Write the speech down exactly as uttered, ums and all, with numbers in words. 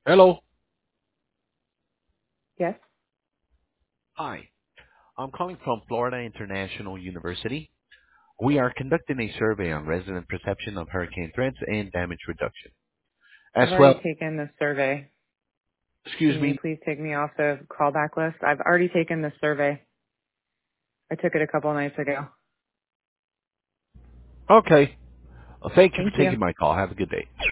Hello. Yes. Hi. I'm calling from Florida International University. We are conducting a survey on resident perception of hurricane threats and damage reduction. As I've already well, taken the survey. excuse Can you me. please take me off the callback list? I've already taken the survey. I took it a couple nights ago. Okay. Well, thank you Thank for you. taking my call. Have a good day.